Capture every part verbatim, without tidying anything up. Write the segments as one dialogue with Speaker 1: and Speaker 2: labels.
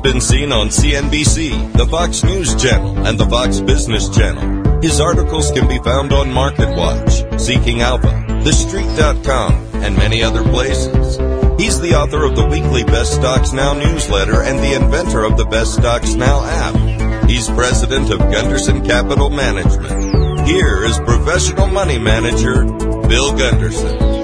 Speaker 1: been seen on C N B C, the Fox News Channel, and the Fox Business Channel. His articles can be found on MarketWatch, Seeking Alpha, The Street dot com, and many other places. He's the author of the weekly Best Stocks Now newsletter and the inventor of the Best Stocks Now app. He's president of Gunderson Capital Management. Here is professional money manager Bill Gunderson.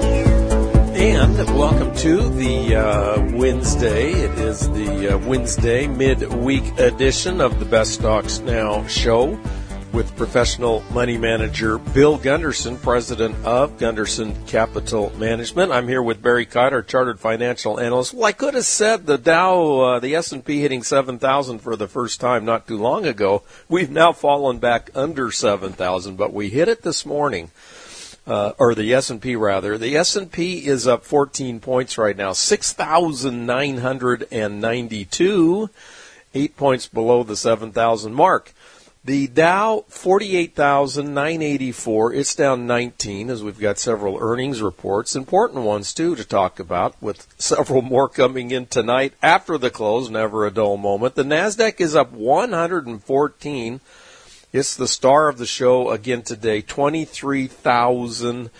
Speaker 2: And welcome to the uh, Wednesday. It is the uh, Wednesday midweek edition of the Best Stocks Now show with professional money manager Bill Gunderson, president of Gunderson Capital Management. I'm here with Barry Kite, our chartered financial analyst. Well, I could have said the Dow, uh, the S and P hitting seven thousand for the first time not too long ago. We've now fallen back under seven thousand, but we hit it this morning. Uh, or the S and P rather. The S and P is up fourteen points right now, six thousand nine hundred ninety-two, eight points below the seven thousand mark. The Dow, forty-eight thousand nine hundred eighty-four, it's down nineteen as we've got several earnings reports, important ones too to talk about, with several more coming in tonight after the close, never a dull moment. The NASDAQ is up one hundred fourteen. It's the star of the show again today, twenty-three thousand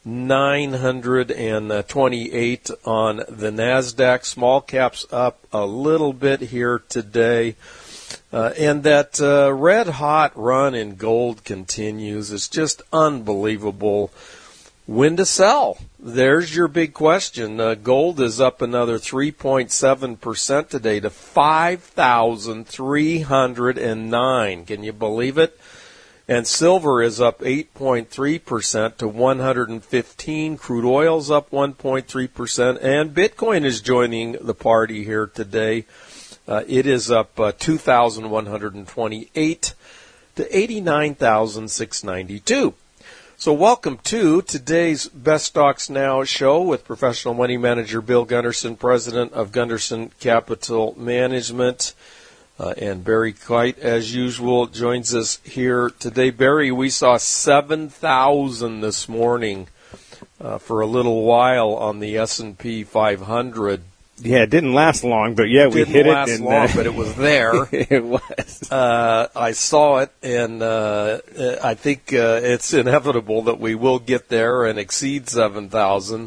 Speaker 2: nine hundred twenty-eight on the NASDAQ. Small caps up a little bit here today. Uh, and that uh, red-hot run in gold continues. It's just unbelievable. When to sell? There's your big question. Uh, gold is up another three point seven percent today to five thousand three hundred nine. Can you believe it? And silver is up eight point three percent to one hundred fifteen. Crude oil's up one point three percent. And Bitcoin is joining the party here today. Uh, it is up uh, two thousand one hundred twenty-eight to eighty-nine thousand six hundred ninety-two. So welcome to today's Best Stocks Now show with professional money manager Bill Gunderson, president of Gunderson Capital Management. Uh, and Barry Kite, as usual, joins us here today. Barry, we saw seven thousand this morning uh, for a little while on the S and P five hundred.
Speaker 3: Yeah, it didn't last long, but yeah, we
Speaker 2: didn't
Speaker 3: hit it.
Speaker 2: last
Speaker 3: and,
Speaker 2: long,
Speaker 3: uh,
Speaker 2: but it was there.
Speaker 3: It was.
Speaker 2: Uh, I saw it, and uh, I think uh, it's inevitable that we will get there and exceed seven thousand.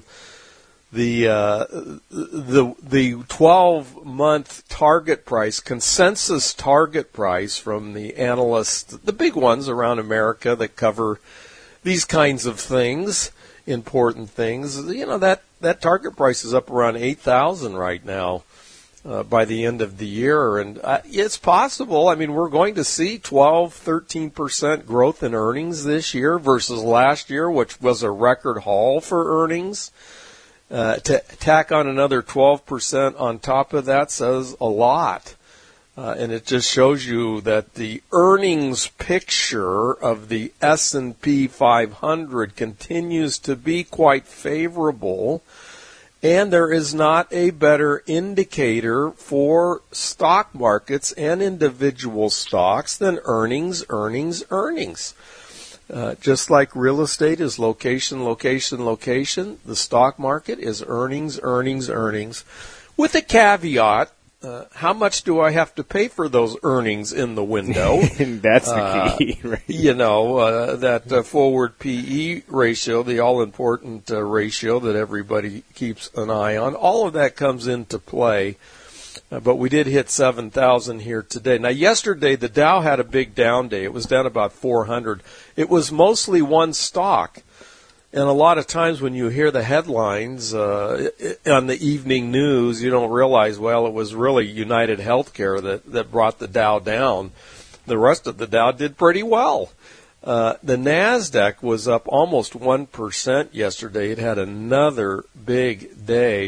Speaker 2: The uh, the the twelve-month target price, consensus target price from the analysts, the big ones around America that cover these kinds of things, important things, you know, that, that target price is up around eight thousand right now uh, by the end of the year. And uh, it's possible. I mean, we're going to see twelve, thirteen percent growth in earnings this year versus last year, which was a record haul for earnings. Uh, to tack on another twelve percent on top of that says a lot. Uh, and it just shows you that the earnings picture of the S and P five hundred continues to be quite favorable, and there is not a better indicator for stock markets and individual stocks than earnings, earnings, earnings. Uh, just like real estate is location, location, location, the stock market is earnings, earnings, earnings, with a caveat. Uh, how much do I have to pay for those earnings in the window?
Speaker 3: That's the key,
Speaker 2: uh,
Speaker 3: right?
Speaker 2: You know, uh, that uh, forward P E ratio, the all-important uh, ratio that everybody keeps an eye on, all of that comes into play. Uh, but we did hit seven thousand here today. Now, yesterday, the Dow had a big down day. It was down about four hundred. It was mostly one stock. And a lot of times when you hear the headlines uh, on the evening news, you don't realize, well, it was really United Healthcare that, that brought the Dow down. The rest of the Dow did pretty well. Uh, the NASDAQ was up almost one percent yesterday. It had another big day.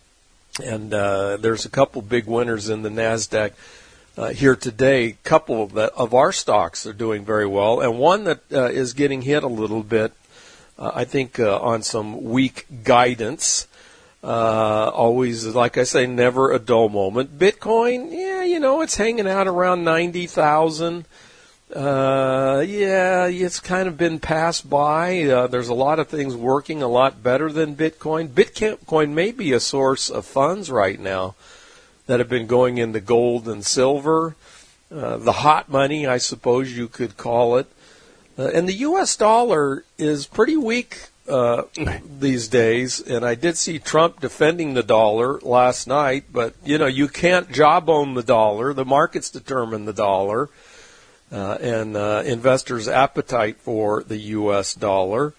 Speaker 2: And uh, there's a couple big winners in the NASDAQ uh, here today. A couple of, the, of our stocks are doing very well. And one that uh, is getting hit a little bit, uh, I think, uh, on some weak guidance. Uh, always, like I say, never a dull moment. Bitcoin, yeah, you know, it's hanging out around ninety thousand. Uh, yeah, it's kind of been passed by. Uh, there's a lot of things working a lot better than Bitcoin. Bitcoin may be a source of funds right now that have been going into gold and silver. Uh, the hot money, I suppose you could call it. Uh, and the U S dollar is pretty weak uh, these days. And I did see Trump defending the dollar last night. But, you know, you can't jawbone the dollar. The markets determine the dollar uh, and uh, investors' appetite for the U S dollar.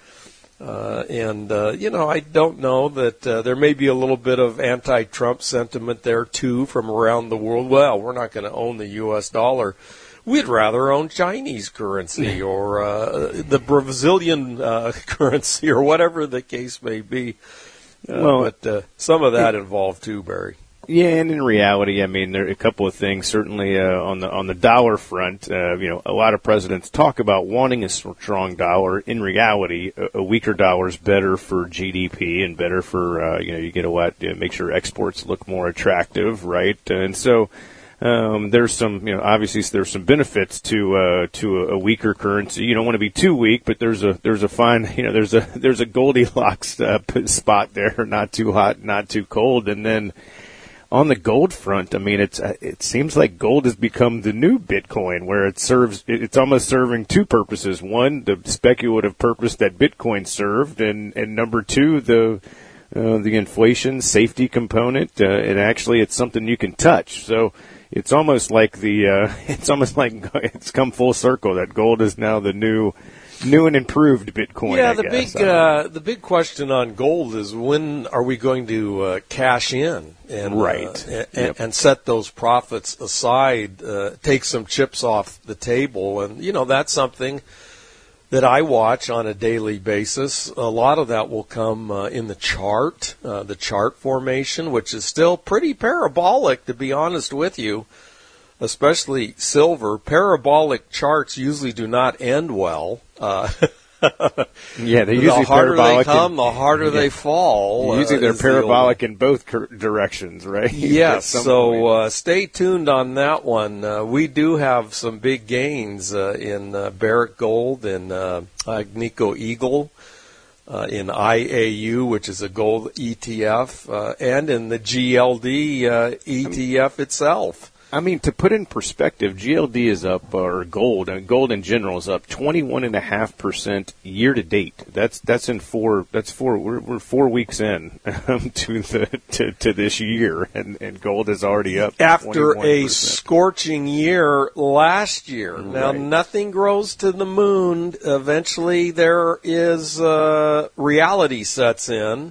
Speaker 2: Uh, and, uh, you know, I don't know that uh, there may be a little bit of anti-Trump sentiment there, too, from around the world. Well, we're not going to own the U S dollar. We'd rather own Chinese currency or uh, the Brazilian uh, currency or whatever the case may be. Uh, well, but uh, some of that involved, too, Barry.
Speaker 3: Yeah, and in reality, I mean, there are a couple of things. Certainly, uh, on the on the dollar front, uh, you know, a lot of presidents talk about wanting a strong dollar. In reality, a, a weaker dollar is better for G D P and better for uh, you know, you get a lot, you know, make sure exports look more attractive, right? And so, um, there's some, you know, obviously there's some benefits to uh, to a, a weaker currency. You don't want to be too weak, but there's a there's a fine, you know, there's a there's a Goldilocks uh, spot there, not too hot, not too cold, and then. On the gold front, I mean, it's it seems like gold has become the new Bitcoin, where it serves it's almost serving two purposes: one, the speculative purpose that Bitcoin served, and and number two, the uh, the inflation safety component. Uh, and actually, it's something you can touch. So it's almost like the uh, it's almost like it's come full circle that gold is now the new. New and improved Bitcoin.
Speaker 2: Yeah,
Speaker 3: I
Speaker 2: the
Speaker 3: guess.
Speaker 2: big uh, the big question on gold is when are we going to uh, cash in and
Speaker 3: right
Speaker 2: uh, and,
Speaker 3: yep.
Speaker 2: and set those profits aside, uh, take some chips off the table, and you know that's something that I watch on a daily basis. A lot of that will come uh, in the chart, uh, the chart formation, which is still pretty parabolic, to be honest with you. Especially silver, parabolic charts usually end end well. Uh,
Speaker 3: yeah, they're usually
Speaker 2: the harder
Speaker 3: parabolic.
Speaker 2: they come,
Speaker 3: in,
Speaker 2: the harder
Speaker 3: yeah.
Speaker 2: they fall.
Speaker 3: Usually
Speaker 2: uh,
Speaker 3: they're parabolic the in both cur- directions, right?
Speaker 2: Yes, so uh, stay tuned on that one. Uh, we do have some big gains uh, in uh, Barrick Gold and uh, Agnico Eagle. Uh, in I A U, which is a gold E T F, uh, and in the G L D uh, E T F itself.
Speaker 3: I mean, to put in perspective, G L D is up, or gold, and gold in general is up twenty-one point five percent year to date. That's that's in four. That's four. We're, we're four weeks in um, to the to, to this year, and, and gold is already up
Speaker 2: after a scorching year last year.
Speaker 3: Right.
Speaker 2: Now nothing grows to the moon. Eventually, there is uh, reality sets in,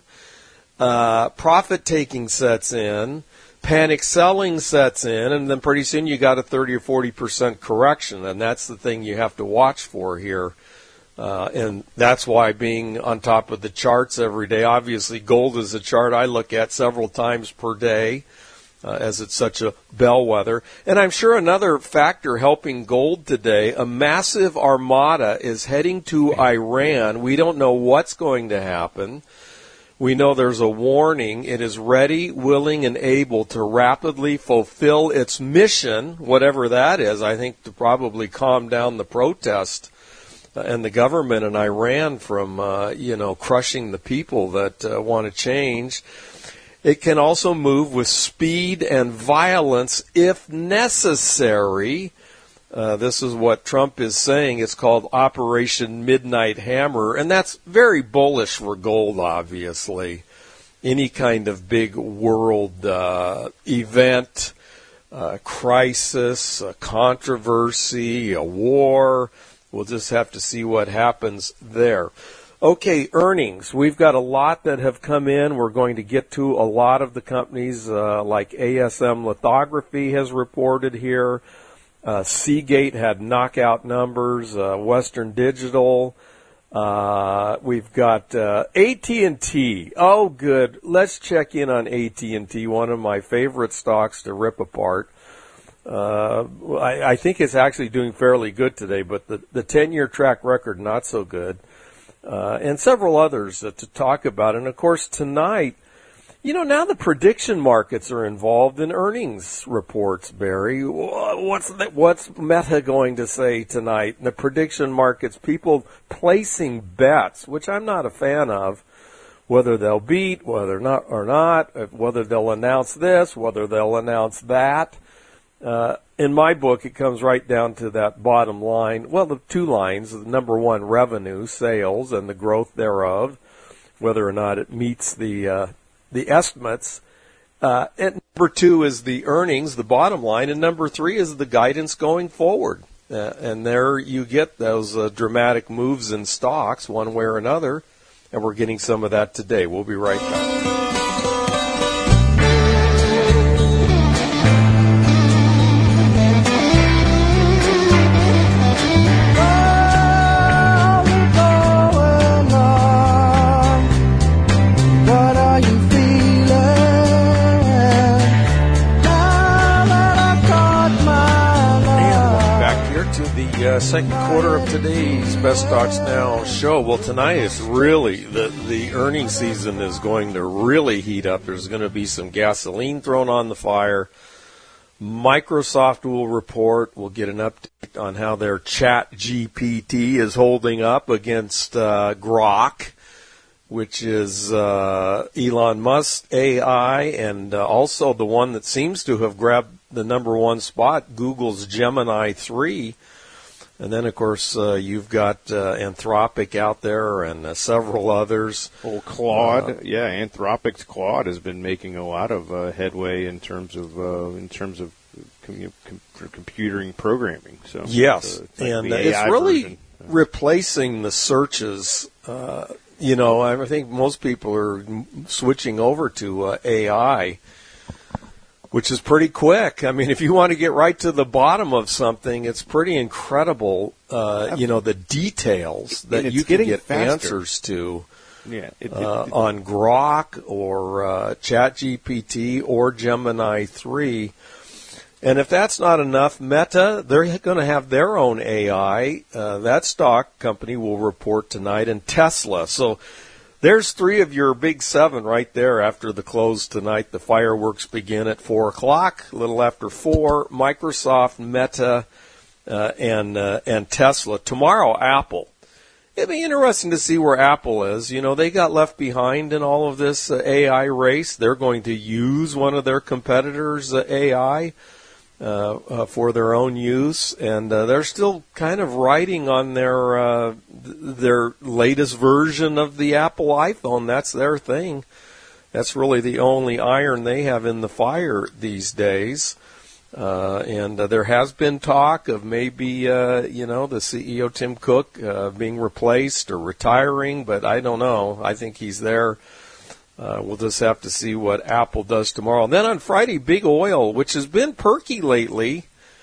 Speaker 2: uh, profit taking sets in. Panic selling sets in, and then pretty soon you got a thirty or forty percent correction, and that's the thing you have to watch for here. Uh, and that's why being on top of the charts every day, obviously gold is a chart I look at several times per day, uh, as it's such a bellwether. And I'm sure another factor helping gold today, a massive armada is heading to Iran. We don't know what's going to happen. We know there's a warning. It is ready, willing, and able to rapidly fulfill its mission, whatever that is, I think to probably calm down the protest uh, and the government in Iran from, uh, you know, crushing the people that uh, want to change. It can also move with speed and violence if necessary. Uh, this is what Trump is saying. It's called Operation Midnight Hammer, and that's very bullish for gold, obviously. Any kind of big world uh, event, uh, crisis, a controversy, a war, we'll just have to see what happens there. Okay, earnings. We've got a lot that have come in. We're going to get to a lot of the companies, uh, like A S M Lithography has reported here. Uh, Seagate had knockout numbers. Uh, Western Digital. Uh, we've got uh, A T and T. Oh, good. Let's check in on A T and T, one of my favorite stocks to rip apart. Uh, I, I think it's actually doing fairly good today, but the, the ten-year track record, not so good. Uh, and several others uh, to talk about. And, of course, tonight, you know, now the prediction markets are involved in earnings reports, Barry. What's the, what's Meta going to say tonight? The prediction markets, people placing bets, which I'm not a fan of, whether they'll beat, whether not or not, whether they'll announce this, whether they'll announce that. Uh, in my book, it comes right down to that bottom line. Well, the two lines, the number one, revenue, sales, and the growth thereof, whether or not it meets the uh, the estimates. Uh, and number two is the earnings, the bottom line, and number three is the guidance going forward. Uh, and there you get those uh, dramatic moves in stocks one way or another, and we're getting some of that today. We'll be right back. Uh, second quarter of today's Best Stocks Now show. Well, tonight is really, the, the earnings season is going to really heat up. There's going to be some gasoline thrown on the fire. Microsoft will report. We'll get an update on how their Chat G P T is holding up against uh, Grok, which is uh, Elon Musk's A I, and uh, also the one that seems to have grabbed the number one spot, Google's Gemini three. And then, of course, uh, you've got uh, Anthropic out there and uh, several others.
Speaker 3: Oh, Claude,
Speaker 2: uh,
Speaker 3: yeah, Anthropic's Claude has been making a lot of uh, headway in terms of uh, in terms of com- com- computing programming. So
Speaker 2: yes,
Speaker 3: uh, it's like
Speaker 2: and
Speaker 3: the
Speaker 2: it's
Speaker 3: A I
Speaker 2: really
Speaker 3: version.
Speaker 2: replacing the searches. Uh, you know, I think most people are switching over to uh, A I, which is pretty quick. I mean, if you want to get right to the bottom of something, it's pretty incredible, uh, you know, the details that you can get faster. answers to
Speaker 3: yeah, it, it,
Speaker 2: uh,
Speaker 3: it,
Speaker 2: on Grok or uh, Chat G P T or Gemini three. And if that's not enough, Meta, they're going to have their own A I. Uh, that stock company will report tonight, and Tesla. So there's three of your big seven right there after the close tonight. The fireworks begin at four o'clock, a little after four. Microsoft, Meta, uh, and uh, and Tesla. Tomorrow, Apple. It'd be interesting to see where Apple is. You know, they got left behind in all of this uh, A I race. They're going to use one of their competitors' uh, A I uh, uh, for their own use, and uh, they're still kind of riding on their uh, th- their latest version of the Apple iPhone. That's their thing. That's really the only iron they have in the fire these days. Uh, and uh, there has been talk of maybe, uh, you know, the C E O, Tim Cook, uh, being replaced or retiring, but I don't know. I think he's there. Uh, we'll just have to see what Apple does tomorrow. And then on Friday, big oil, which has been perky lately.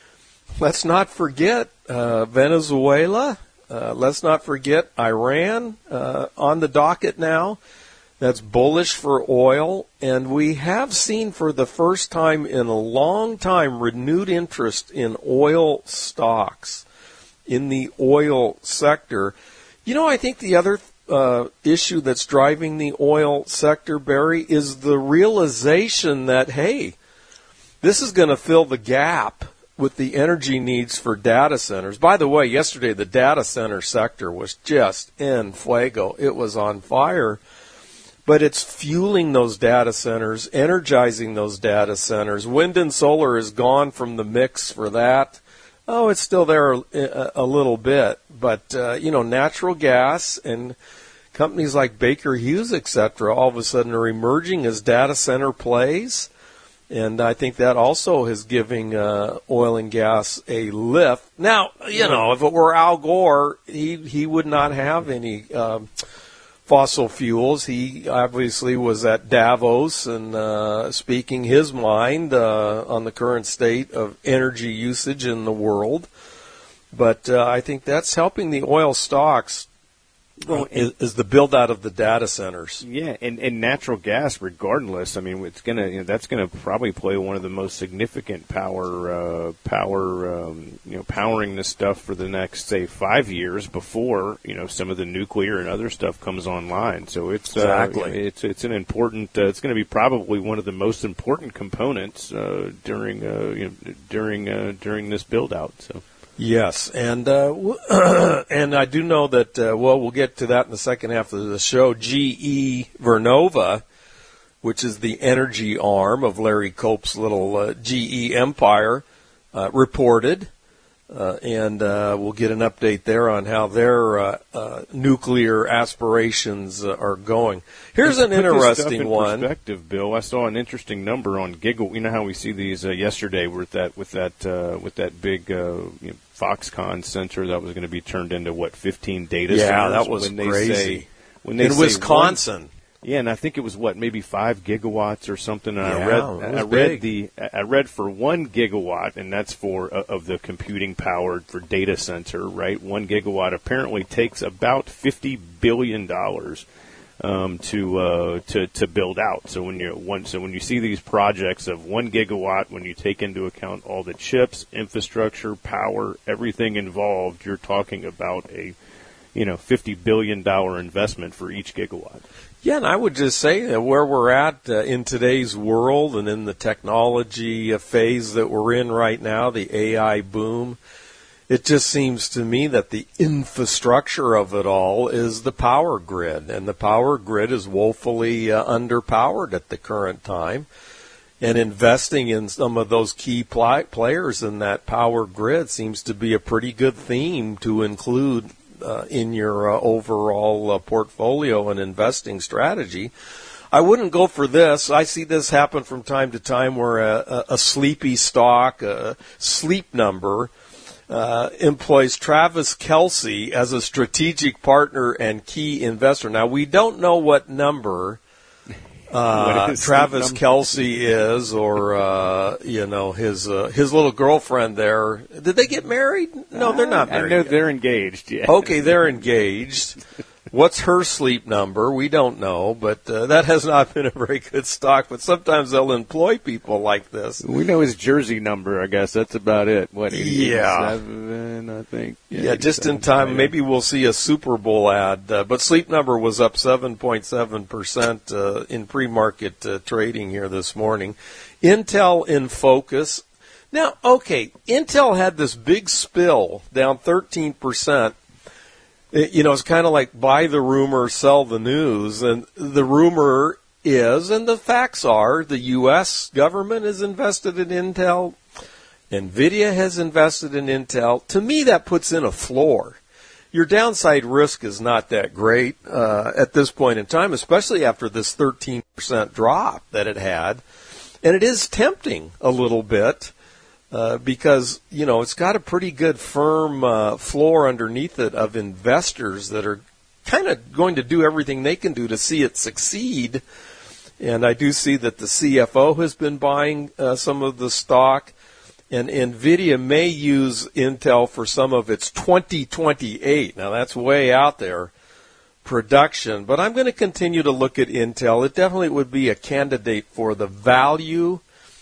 Speaker 2: Let's not forget uh, Venezuela. Uh, let's not forget Iran uh, on the docket now. That's bullish for oil. And we have seen for the first time in a long time renewed interest in oil stocks, in the oil sector. You know, I think the other Uh, issue that's driving the oil sector, Barry, is the realization that, hey, this is going to fill the gap with the energy needs for data centers. By the way, yesterday the data center sector was just en fuego. It was on fire. But it's fueling those data centers, energizing those data centers. Wind and solar is gone from the mix for that. Oh, it's still there a, a little bit, but uh, you know, natural gas and companies like Baker Hughes, et cetera, all of a sudden are emerging as data center plays, and I think that also is giving uh, oil and gas a lift. Now, you know, if it were Al Gore, he he would not have any um, fossil fuels. He obviously was at Davos and uh, speaking his mind uh, on the current state of energy usage in the world. But uh, I think that's helping the oil stocks well, is, is the build out of the data centers.
Speaker 3: Yeah, and, and natural gas, regardless. I mean, it's gonna you know, that's gonna probably play one of the most significant power uh, power um, you know powering this stuff for the next say five years before you know some of the nuclear and other stuff comes online. So it's
Speaker 2: exactly
Speaker 3: uh, it's it's an important. Uh, it's going to be probably one of the most important components uh, during uh, you know during uh, during this build out. So.
Speaker 2: Yes, and uh, and I do know that, uh, well, we'll get to that in the second half of the show. G E Vernova, which is the energy arm of Larry Culp's little uh, G E empire, uh, reported, uh, and uh, we'll get an update there on how their uh, uh, nuclear aspirations uh, are going. Here's an interesting
Speaker 3: in
Speaker 2: one.
Speaker 3: Perspective, Bill. I saw an interesting number on gigawatt. You know how we see these uh, yesterday with that with that uh, with that big uh, you know, Foxconn center that was going to be turned into what fifteen data
Speaker 2: yeah,
Speaker 3: centers.
Speaker 2: Yeah, that was
Speaker 3: when they
Speaker 2: crazy.
Speaker 3: Say, when they
Speaker 2: in
Speaker 3: say
Speaker 2: Wisconsin.
Speaker 3: One, yeah, and I think it was what maybe five gigawatts or something. And
Speaker 2: yeah,
Speaker 3: I read,
Speaker 2: it was
Speaker 3: I read
Speaker 2: big.
Speaker 3: the, I read for one gigawatt, and that's for uh, of the computing power for data center, right? One gigawatt apparently takes about fifty billion dollars um, to uh, to to build out. So when you one, so when you see these projects of one gigawatt, when you take into account all the chips, infrastructure, power, everything involved, you're talking about a you know fifty billion dollar investment for each gigawatt.
Speaker 2: Yeah, and I would just say that where we're at uh, in today's world and in the technology uh, phase that we're in right now, the A I boom, it just seems to me that the infrastructure of it all is the power grid, and the power grid is woefully uh, underpowered at the current time. And investing in some of those key pl- players in that power grid seems to be a pretty good theme to include Uh, in your uh, overall uh, portfolio and investing strategy. I wouldn't go for this. I see this happen from time to time where a, a, a sleepy stock, a Sleep Number, uh, employs Travis Kelce as a strategic partner and key investor. Now, we don't know what number Uh, Travis Kelce is, or uh, you know, his uh, his little girlfriend there. Did they get married? No, they're not married.
Speaker 3: I know
Speaker 2: yet.
Speaker 3: they're engaged. Yeah.
Speaker 2: Okay, they're engaged. What's her sleep number? We don't know, but uh, that has not been a very good stock. But sometimes they'll employ people like this.
Speaker 3: We know his jersey number, I guess. That's about it. What,
Speaker 2: yeah.
Speaker 3: eighty-seven, I think?
Speaker 2: Yeah, yeah just in time. Maybe we'll see a Super Bowl ad. Uh, but Sleep Number was up seven point seven percent uh, in pre-market uh, trading here this morning. Intel in focus. Now, okay, Intel had this big spill down thirteen percent. You know, it's kind of like buy the rumor, sell the news. And the rumor is, and the facts are, the U S government is invested in Intel. NVIDIA has invested in Intel. To me, that puts in a floor. Your downside risk is not that great uh, at this point in time, especially after this thirteen percent drop that it had. And it is tempting a little bit. Uh, because, you know, it's got a pretty good firm uh, floor underneath it of investors that are kind of going to do everything they can do to see it succeed. And I do see that the C F O has been buying uh, some of the stock. And NVIDIA may use Intel for some of its twenty twenty-eight. Now, that's way out there, production. But I'm going to continue to look at Intel. It definitely would be a candidate for the value,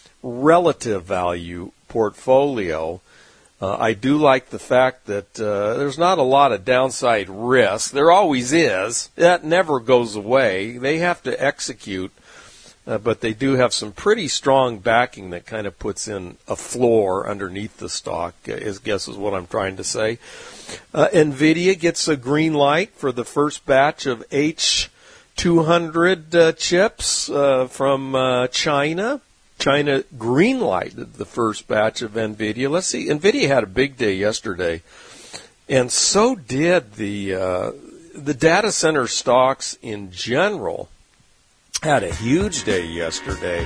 Speaker 2: relative value portfolio. Uh, I do like the fact that uh, there's not a lot of downside risk. There always is. That never goes away. They have to execute, uh, but they do have some pretty strong backing that kind of puts in a floor underneath the stock, I guess is what I'm trying to say. Uh, NVIDIA gets a green light for the first batch of H two hundred uh, chips uh, from uh, China. China green-lighted the first batch of NVIDIA. Let's see, NVIDIA had a big day yesterday, and so did the uh, the data center stocks in general. Had a huge day yesterday.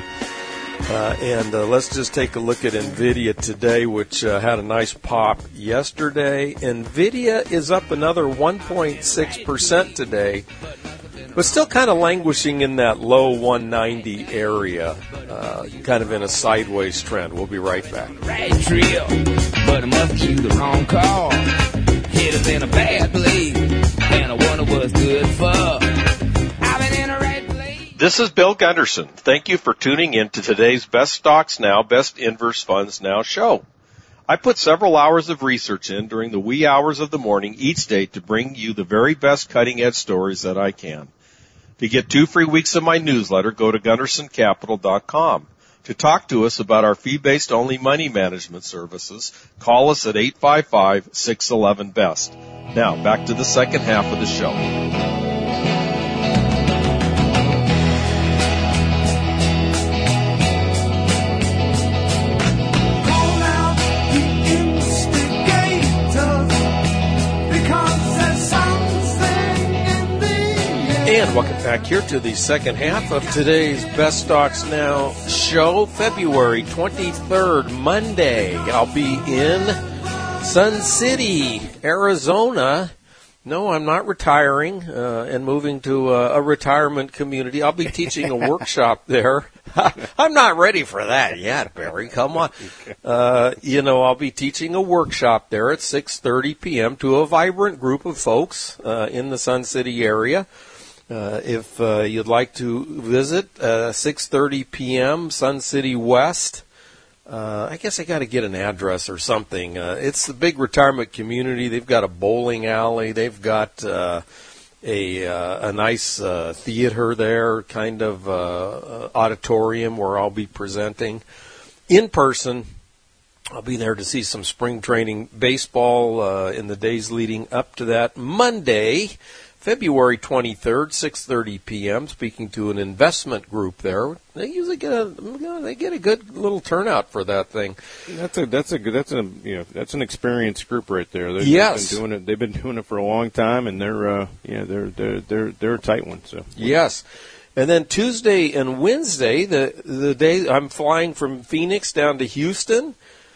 Speaker 2: Uh, and uh, let's just take a look at NVIDIA today, which uh, had a nice pop yesterday. NVIDIA is up another one point six percent today, but still kind of languishing in that low one ninety area, uh, kind of in a sideways trend. We'll be right back.
Speaker 4: Right trail, but I must choose the wrong call. Hit us in a bad place, and I wonder what's good for. I've been in a right place.
Speaker 5: This is Bill Gunderson. Thank you for tuning in to today's Best Stocks Now, Best Inverse Funds Now show. I put several hours of research in during the wee hours of the morning each day to bring you the very best cutting-edge stories that I can. To get two free weeks of my newsletter, go to gunderson capital dot com. To talk to us about our fee-based only money management services, call us at eight five five, six one one, B E S T. Now, back to the second half of the show.
Speaker 2: And welcome back here to the second half of today's Best Stocks Now show, February twenty-third, Monday. I'll be in Sun City, Arizona. No, I'm not retiring uh, and moving to a, a retirement community. I'll be teaching a workshop there. I'm not ready for that yet, Barry. Come on. Uh, you know, I'll be teaching a workshop there at six thirty p.m. to a vibrant group of folks uh, in the Sun City area. Uh, if uh, you'd like to visit, uh, six thirty p.m., Sun City West. Uh, I guess I got to get an address or something. Uh, it's the big retirement community. They've got a bowling alley. They've got uh, a uh, a nice uh, theater there, kind of uh, auditorium where I'll be presenting in person. I'll be there to see some spring training baseball uh, in the days leading up to that. Monday, February twenty-third, six thirty p.m., speaking to an investment group there. They usually get a they get a good little turnout for that thing.
Speaker 3: That's a that's a good that's a you know that's an experienced group right there. They've
Speaker 2: yes,
Speaker 3: been doing it. They've been doing it for a long time, and they're uh, yeah they're they're they're they're a tight one. So
Speaker 2: yes. And then Tuesday and Wednesday, the the day I'm flying from Phoenix down to Houston.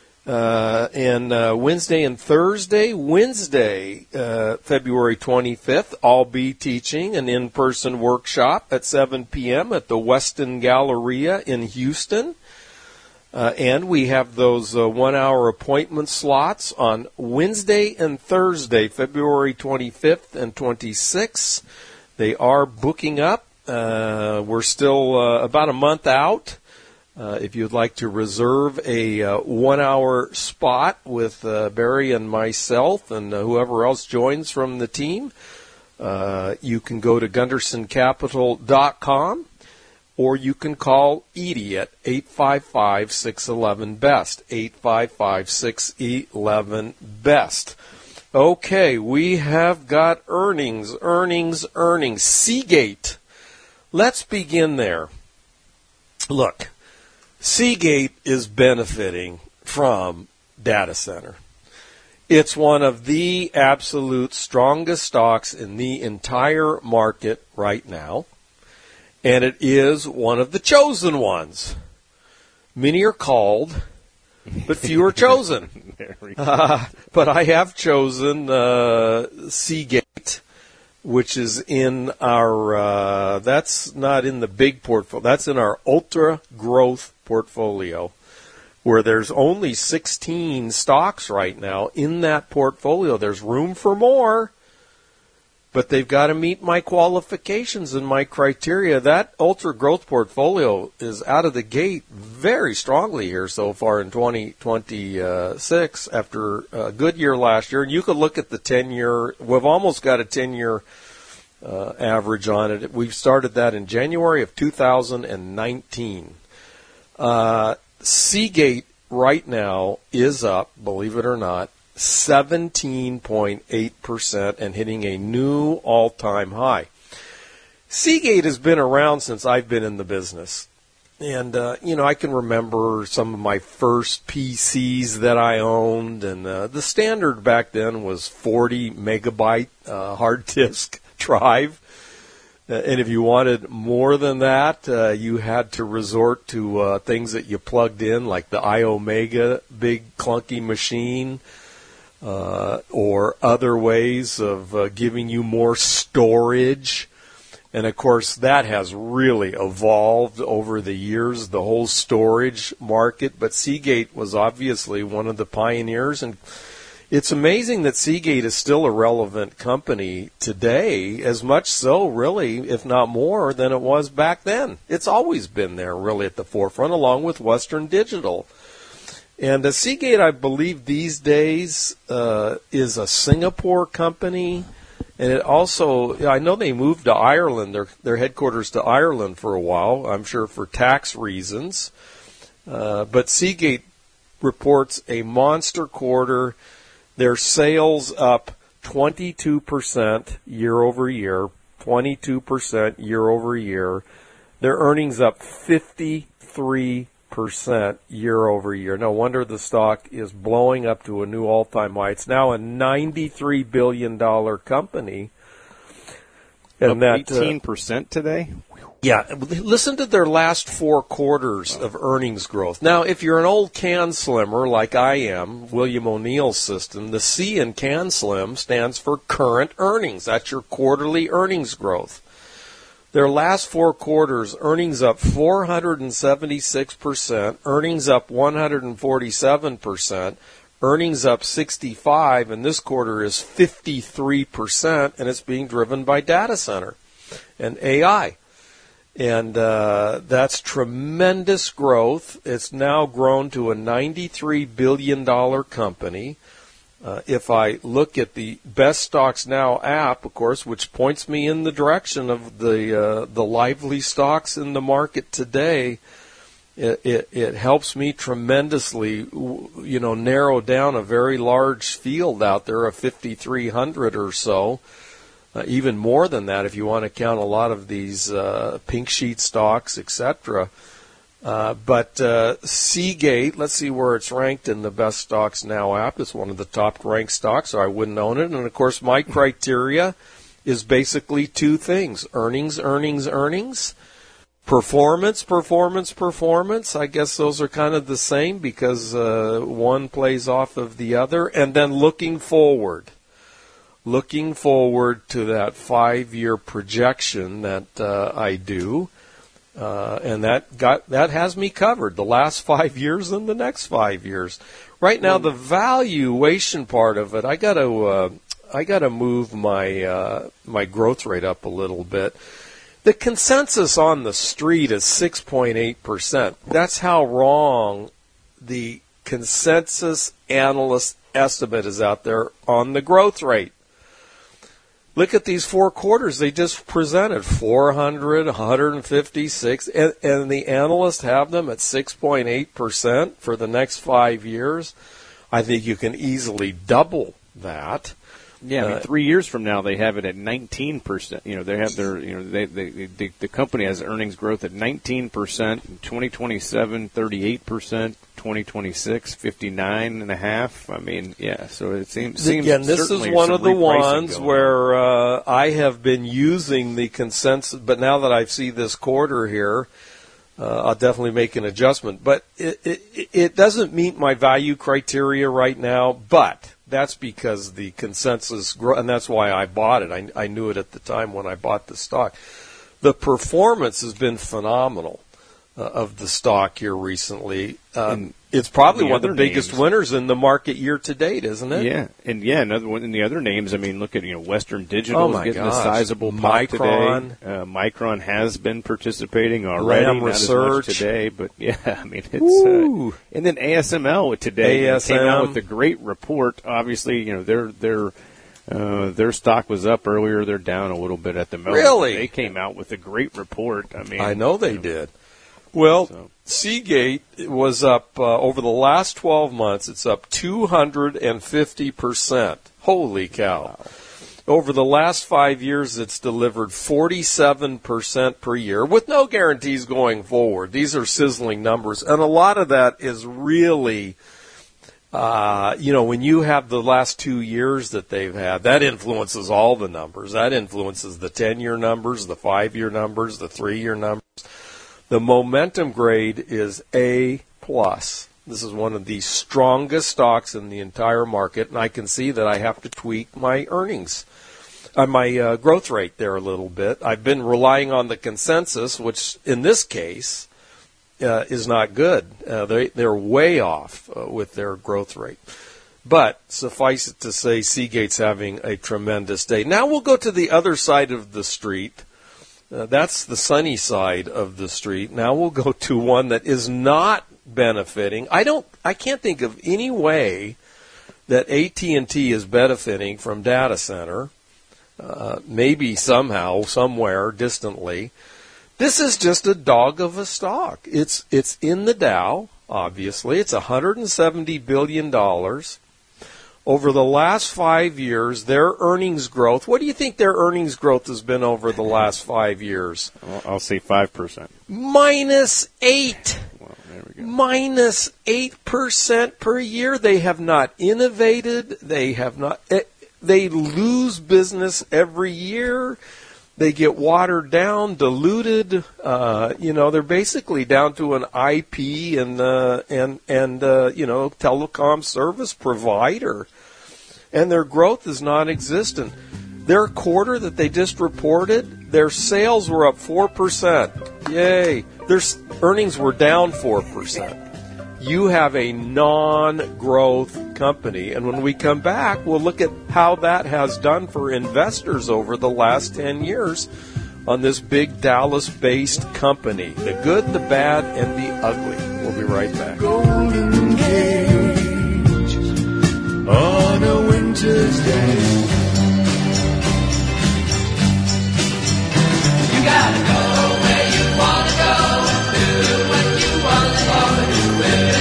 Speaker 2: Uh, and uh, Wednesday and Thursday, Wednesday, uh, February twenty-fifth, I'll be teaching an in-person workshop at seven p.m. at the Westin Galleria in Houston. Uh, and we have those uh, one-hour appointment slots on Wednesday and Thursday, February twenty-fifth and twenty-sixth. They are booking up. Uh, we're still uh, about a month out. Uh, if you'd like to reserve a uh, one-hour spot with uh, Barry and myself and uh, whoever else joins from the team, uh, you can go to gunderson capital dot com or you can call Edie at eight five five, six one one, B E S T, eight five five, six one one, B E S T. Okay, we have got earnings, earnings, earnings. Seagate. Let's begin there. Look. Seagate is benefiting from data center. It's one of the absolute strongest stocks in the entire market right now, and it is one of the chosen ones. Many are called, but few are chosen. Uh, but I have chosen uh, Seagate, which is in our, uh, that's not in the big portfolio, that's in our ultra growth portfolio, where there's only sixteen stocks right now in that portfolio. There's room for more, but they've got to meet my qualifications and my criteria. That ultra growth portfolio is out of the gate very strongly here so far in twenty twenty-six after a good year last year. And you could look at the ten-year, we've almost got a ten-year uh, average on it. We've started that in January of two thousand nineteen. Uh, Seagate right now is up, believe it or not, seventeen point eight percent and hitting a new all-time high. Seagate has been around since I've been in the business. And, uh, you know, I can remember some of my first P Cs that I owned, and uh, the standard back then was forty megabyte uh, hard disk drive. And if you wanted more than that, uh, you had to resort to uh, things that you plugged in, like the iOmega big clunky machine, uh, or other ways of uh, giving you more storage. And, of course, that has really evolved over the years, the whole storage market. But Seagate was obviously one of the pioneers, and it's amazing that Seagate is still a relevant company today, as much so, really, if not more, than it was back then. It's always been there, really, at the forefront, along with Western Digital. And uh, Seagate, I believe, these days uh, is a Singapore company. And it also, I know they moved to Ireland, their, their headquarters to Ireland for a while, I'm sure for tax reasons. Uh, but Seagate reports a monster quarter. Their sales up twenty-two percent year over year, twenty-two percent year over year. Their earnings up fifty-three percent year over year. No wonder the stock is blowing up to a new all-time high. It's now a ninety-three billion dollars company. And
Speaker 3: up
Speaker 2: that
Speaker 3: eighteen percent uh, today?
Speaker 2: Yeah, listen to their last four quarters of earnings growth. Now, if you're an old can slimmer like I am, William O'Neill's system, the C in can slim stands for current earnings. That's your quarterly earnings growth. Their last four quarters, earnings up four hundred seventy-six percent, earnings up one hundred forty-seven percent, earnings up sixty-five percent, and this quarter is fifty-three percent, and it's being driven by data center and A I. And uh, that's tremendous growth. It's now grown to a ninety-three billion dollars company. Uh, if I look at the Best Stocks Now app, of course, which points me in the direction of the uh, the lively stocks in the market today, it, it, it helps me tremendously, you know, narrow down a very large field out there of fifty-three hundred or so. Uh, even more than that if you want to count a lot of these uh, pink sheet stocks, et cetera. Uh, but uh, Seagate, let's see where it's ranked in the Best Stocks Now app. It's one of the top ranked stocks, so I wouldn't own it. And, of course, my criteria is basically two things: earnings, earnings, earnings, performance, performance, performance. I guess those are kind of the same because uh, one plays off of the other. And then looking forward. Looking forward to that five-year projection that uh, I do, uh, and that got that has me covered. The last five years and the next five years. Right now, the valuation part of it, I got to uh, I got to move my uh, my growth rate up a little bit. The consensus on the street is six point eight percent. That's how wrong the consensus analyst estimate is out there on the growth rate. Look at these four quarters they just presented, four hundred, one hundred fifty-six, and, and the analysts have them at six point eight percent for the next five years. I think you can easily double that.
Speaker 3: Yeah, I mean, three years from now they have it at nineteen percent. You know, they have their, you know, they, they, they the company has earnings growth at nineteen percent, in twenty twenty-seven, thirty-eight percent, twenty twenty-six, fifty-nine and a half. I mean, yeah, so it seems, seems
Speaker 2: Again, this is one of the ones where uh, I have been using the consensus, but now that I see this quarter here, uh, I'll definitely make an adjustment. But it, it, it doesn't meet my value criteria right now, but that's because the consensus, and that's why I bought it. I, I knew it at the time when I bought the stock. The performance has been phenomenal uh, of the stock here recently. Um, it's probably one of the biggest names. Winners in the market year to date, isn't it?
Speaker 3: Yeah, and yeah, another one in the other names. I mean, look at you know Western Digital
Speaker 2: oh
Speaker 3: is getting
Speaker 2: gosh.
Speaker 3: a sizable pop
Speaker 2: Micron.
Speaker 3: today. Uh, Micron has been participating already,
Speaker 2: Lam
Speaker 3: not
Speaker 2: Research
Speaker 3: as much today, but yeah, I mean it's. Uh, and then A S M L today
Speaker 2: A S M.
Speaker 3: came out with a great report. Obviously, you know their their uh, their stock was up earlier. They're down a little bit at the moment.
Speaker 2: Really,
Speaker 3: they came out with a great report. I mean,
Speaker 2: I know they
Speaker 3: you know,
Speaker 2: did. Well,
Speaker 3: so.
Speaker 2: Seagate was up uh, over the last twelve months. It's up two hundred fifty percent. Holy cow.
Speaker 3: Wow.
Speaker 2: Over the last five years, it's delivered forty-seven percent per year with no guarantees going forward. These are sizzling numbers. And a lot of that is really, uh, you know, when you have the last two years that they've had, that influences all the numbers. That influences the ten-year numbers, the five-year numbers, the three-year numbers. The momentum grade is A plus. This is one of the strongest stocks in the entire market, and I can see that I have to tweak my earnings, uh, my uh, growth rate there a little bit. I've been relying on the consensus, which in this case uh, is not good. Uh, they, they're way off uh, with their growth rate. But suffice it to say, Seagate's having a tremendous day. Now we'll go to the other side of the street. Uh, that's the sunny side of the street. Now we'll go to one that is not benefiting. I don't. I can't think of any way that A T and T is benefiting from data center. Uh, maybe somehow, somewhere, distantly. This is just a dog of a stock. It's it's in the Dow, obviously. It's one hundred seventy billion dollars. Over the last five years, their earnings growth, what do you think their earnings growth has been over the last five years?
Speaker 3: Well, I'll say five percent.
Speaker 2: Minus eight.
Speaker 3: Well, there we go.
Speaker 2: Minus eight percent per year. They have not innovated. They have not, they lose business every year. They get watered down, diluted. Uh, you know, they're basically down to an I P and uh, and and uh, you know, telecom service provider, and their growth is non-existent. Their quarter that they just reported, their sales were up four percent. Yay! Their earnings were down four percent. You have a non-growth company. And when we come back, we'll look at how that has done for investors over the last ten years on this big Dallas-based company. The good, the bad, and the ugly. We'll be right back.
Speaker 6: Golden Gate on a winter's day.
Speaker 7: You gotta go where you wanna go, do what you want to do.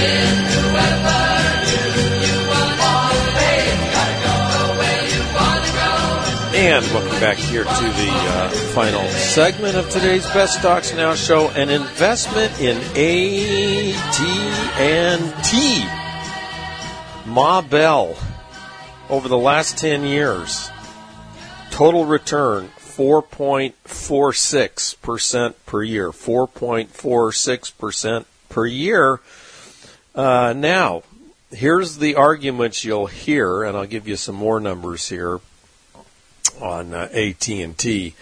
Speaker 2: And welcome back here to the uh, final segment of today's Best Stocks Now show, an investment in A T and T. Ma Bell, over the last ten years, total return four point four six percent per year, four point four six percent per year. Uh, now, here's the arguments you'll hear, and I'll give you some more numbers here on uh, A T and T.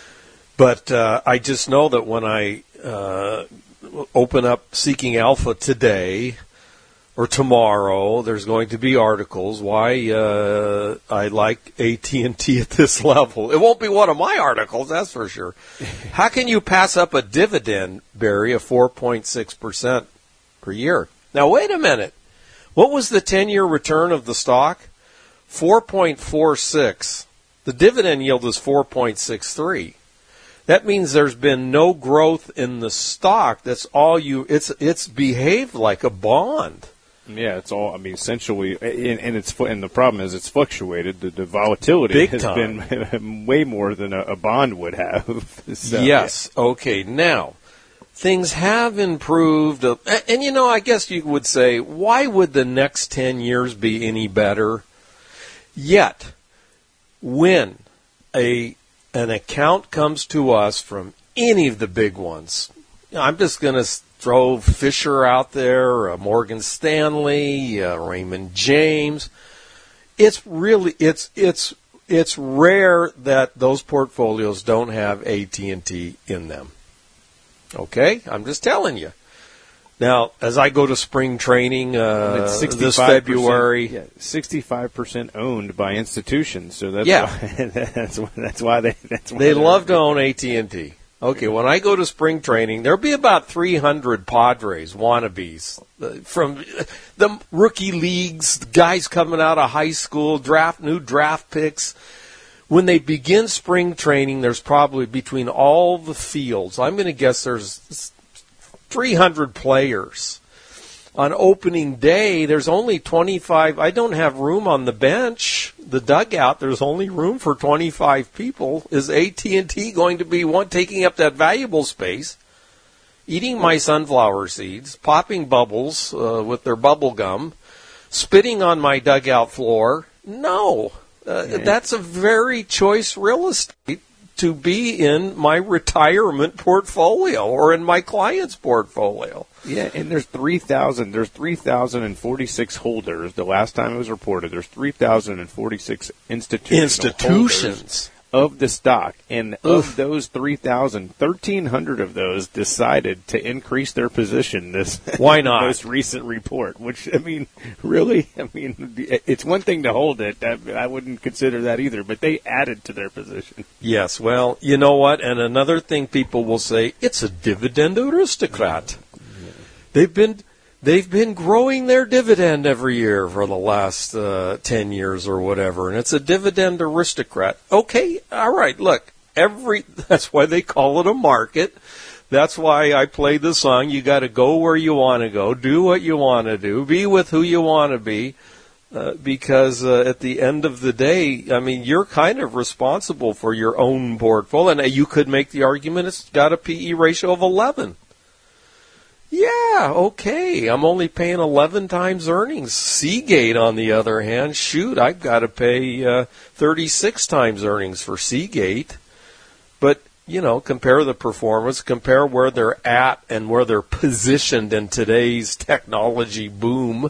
Speaker 2: But uh, I just know that when I uh, open up Seeking Alpha today or tomorrow, there's going to be articles why uh, I like A T and T at this level. It won't be one of my articles, that's for sure. How can you pass up a dividend, Barry, of four point six percent per year? Now, wait a minute. What was the ten-year return of the stock? four point four six. The dividend yield is four point six three. That means there's been no growth in the stock. That's all you. It's it's behaved like a bond.
Speaker 3: Yeah, it's all. I mean, essentially, and, and it's and the problem is it's fluctuated. The, the volatility
Speaker 2: Big
Speaker 3: has
Speaker 2: time.
Speaker 3: been way more than a, a bond would have. So,
Speaker 2: yes. Yeah. Okay. Now, things have improved, and, and you know, I guess you would say, why would the next ten years be any better? Yet, when a an account comes to us from any of the big ones, I'm just going to throw Fisher out there, uh, Morgan Stanley, uh, Raymond James. It's really it's it's it's rare that those portfolios don't have A T and T in them. Okay, I'm just telling you. Now, as I go to spring training uh, this February,
Speaker 3: yeah, sixty-five percent owned by institutions. So that's
Speaker 2: yeah.
Speaker 3: why, that's why, that's why they that's why
Speaker 2: they love to own A T and T. Okay, when I go to spring training, there'll be about three hundred Padres wannabes uh, from the rookie leagues, guys coming out of high school, draft new draft picks. When they begin spring training, there's probably between all the fields, I'm going to guess there's three hundred players. On opening day, there's only twenty-five. I don't have room on the bench, the dugout. There's only room for twenty-five people. Is A T and T going to be one taking up that valuable space, eating my sunflower seeds, popping bubbles uh, with their bubble gum, spitting on my dugout floor? No. Uh, yeah. That's a very choice real estate to be in my retirement portfolio or in my client's portfolio.
Speaker 3: Yeah, and there's three thousand. There's three thousand forty-six holders. The last time it was reported, there's three thousand forty-six institutional
Speaker 2: institutions
Speaker 3: of the stock, and Oof. of those three thousand, thirteen hundred of those decided to increase their position this
Speaker 2: Why not?
Speaker 3: most recent report. Which I mean, really, I mean, it's one thing to hold it. I, I wouldn't consider that either, but they added to their position.
Speaker 2: Yes, well, you know what? And another thing people will say, it's a dividend aristocrat. Yeah. They've been. They've been growing their dividend every year for the last uh, ten years or whatever, and it's a dividend aristocrat. Okay, all right, look, every that's why they call it a market. That's why I played the song. You got to go where you want to go, do what you want to do, be with who you want to be, uh, because uh, at the end of the day, I mean, you're kind of responsible for your own portfolio. And you could make the argument it's got a P E ratio of eleven. Yeah, okay, I'm only paying eleven times earnings. Seagate, on the other hand, shoot, I've got to pay uh, thirty-six times earnings for Seagate. But, you know, compare the performance, compare where they're at and where they're positioned in today's technology boom.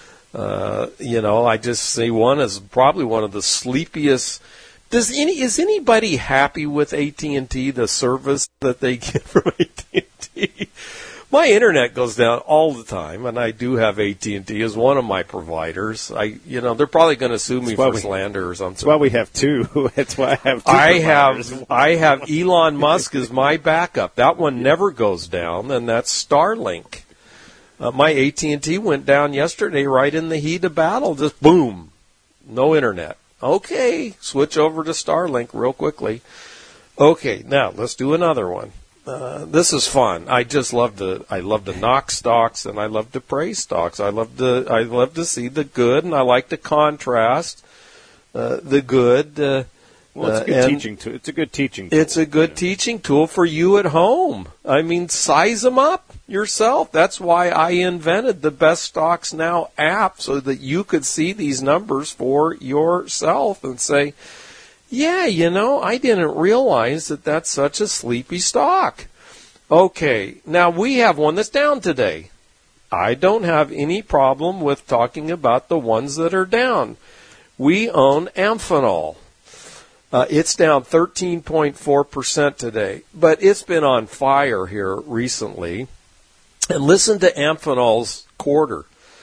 Speaker 2: Uh, you know, I just see one as probably one of the sleepiest. Does any is anybody happy with A T and T, the service that they get from A T and T? My internet goes down all the time, and I do have A T and T as one of my providers. I, you know, they're probably going to sue me for
Speaker 3: we,
Speaker 2: slander or something.
Speaker 3: That's why we have two. That's why I have two
Speaker 2: I
Speaker 3: providers.
Speaker 2: have I have Elon Musk as my backup. That one never goes down, and that's Starlink. Uh, my A T and T went down yesterday right in the heat of battle. Just boom, no internet. Okay, switch over to Starlink real quickly. Okay, now let's do another one. Uh, this is fun. I just love to. I love to knock stocks, and I love to praise stocks. I love to. I love to see the good, and I like to contrast uh, the good. Uh,
Speaker 3: well, it's a good teaching tool. It's a good teaching tool.
Speaker 2: It's a good
Speaker 3: yeah.
Speaker 2: teaching tool for you at home. I mean, size them up yourself. That's why I invented the Best Stocks Now app, so that you could see these numbers for yourself and say, yeah, you know, I didn't realize that that's such a sleepy stock. Okay, now we have one that's down today. I don't have any problem with talking about the ones that are down. We own Amphenol. Uh, it's down thirteen point four percent today, but it's been on fire here recently. And listen to Amphenol's quarter.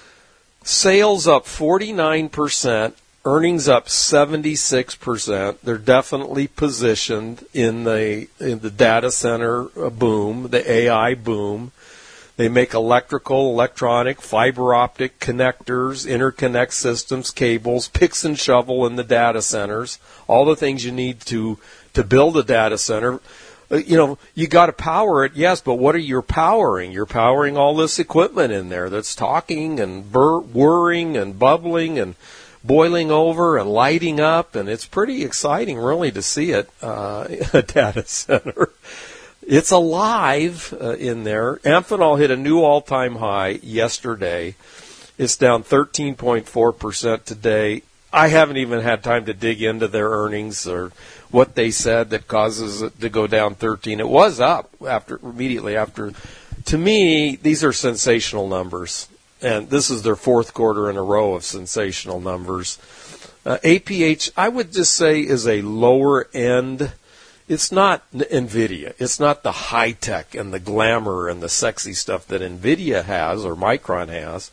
Speaker 2: Sales up forty-nine percent. Earnings up seventy-six percent. They're definitely positioned in the in the data center boom, the A I boom. They make electrical, electronic, fiber optic connectors, interconnect systems, cables, picks and shovel in the data centers, all the things you need to to build a data center. Uh, you know, you got to power it, yes, but what are you powering? You're powering all this equipment in there that's talking and bur- whirring and bubbling and boiling over and lighting up, and it's pretty exciting, really, to see it, uh, a data center. It's alive uh, in there. Amphenol hit a new all-time high yesterday. It's down thirteen point four percent today. I haven't even had time to dig into their earnings or what they said that causes it to go down thirteen. It was up after immediately after. To me, these are sensational numbers. And this is their fourth quarter in a row of sensational numbers. Uh, A P H, I would just say, is a lower end. It's not NVIDIA. It's not the high tech and the glamour and the sexy stuff that NVIDIA has or Micron has.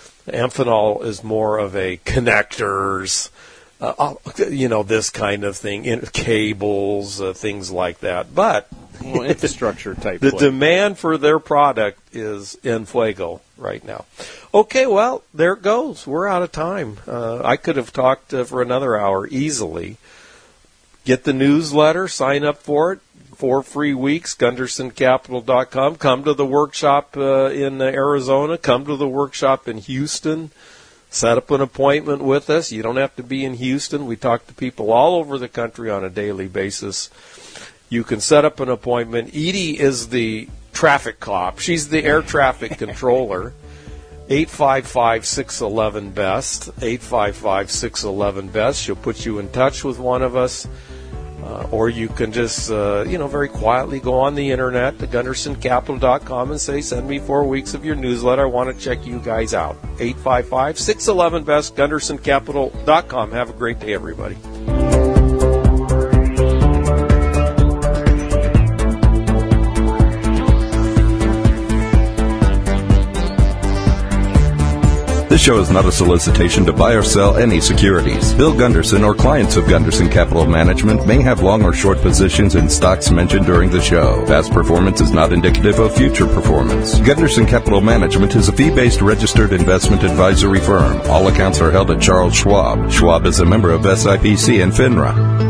Speaker 2: Amphenol is more of a connectors, uh, you know, this kind of thing, in cables, uh, things like that. But
Speaker 3: well, infrastructure type.
Speaker 2: The
Speaker 3: play.
Speaker 2: demand for their product is in fuego right now. Okay, well, there it goes. We're out of time. Uh, I could have talked uh, for another hour easily. Get the newsletter, sign up for it. Four free weeks, Gunderson Capital dot com. Come to the workshop uh, in uh, Arizona. Come to the workshop in Houston. Set up an appointment with us. You don't have to be in Houston. We talk to people all over the country on a daily basis. You can set up an appointment. Edie is the traffic cop. She's the air traffic controller. eight five five, six one one, B E S T. eight five five, six one one, B E S T. She'll put you in touch with one of us. Uh, or you can just, uh, you know, very quietly go on the internet to Gunderson Capital dot com and say, send me four weeks of your newsletter. I want to check you guys out. eight five five, six one one, B E S T, Gunderson Capital dot com. Have a great day, everybody.
Speaker 1: This show is not a solicitation to buy or sell any securities. Bill Gunderson or clients of Gunderson Capital Management may have long or short positions in stocks mentioned during the show. Past performance is not indicative of future performance. Gunderson Capital Management is a fee-based registered investment advisory firm. All accounts are held at Charles Schwab. Schwab is a member of S I P C and FINRA.